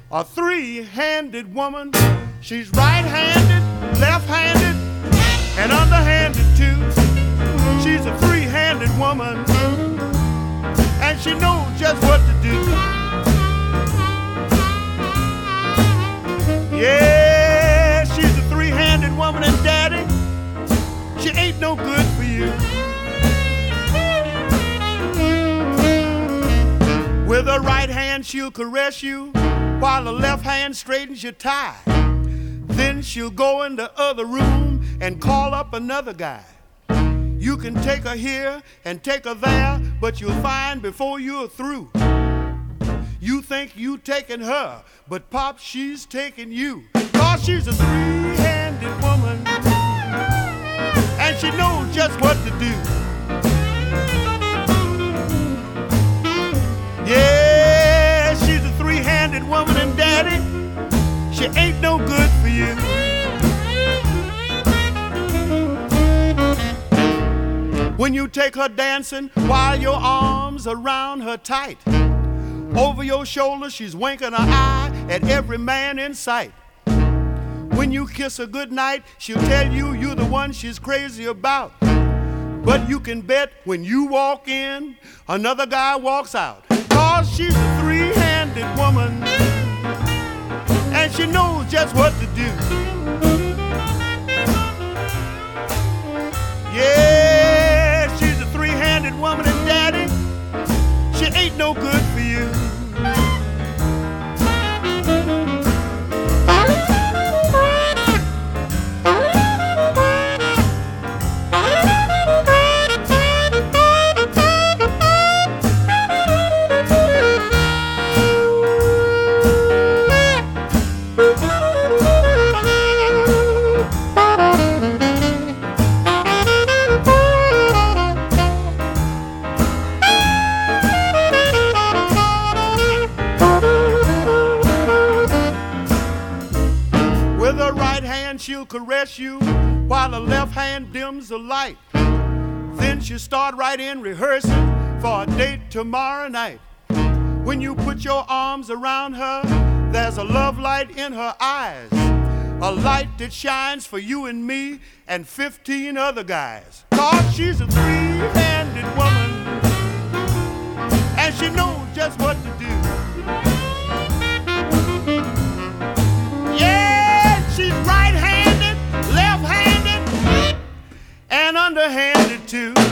A three-handed woman. She's right-handed, left-handed, and underhanded too. She's a three-handed woman, and she knows just what to do. Yeah, she's a three-handed woman, and daddy, she ain't no good for you. With her right hand she'll caress you, while the left hand straightens your tie. Then she'll go in the other room and call up another guy. You can take her here and take her there, but you'll find before you're through, you think you taking her, but Pop, she's taking you. 'Cause she's a three-handed woman, and she knows just what to do. Yeah, she's a three-handed woman, and daddy, she ain't no good for you. When you take her dancing while your arms around her tight, over your shoulder she's winking her eye at every man in sight. When you kiss her goodnight, she'll tell you you're the one she's crazy about. But you can bet when you walk in, another guy walks out. 'Cause she's a three-handed woman, and she knows just what to do. Yeah, she's a three-handed woman, and daddy, she ain't no good for you. She'll caress you while the left hand dims the light. Then she'll start right in rehearsing for a date tomorrow night. When you put your arms around her, there's a love light in her eyes, a light that shines for you and me and 15 other guys. 'Cause she's a three-handed woman, and she knows just what to do. Yeah, she's right-handed, left-handed, and underhanded too.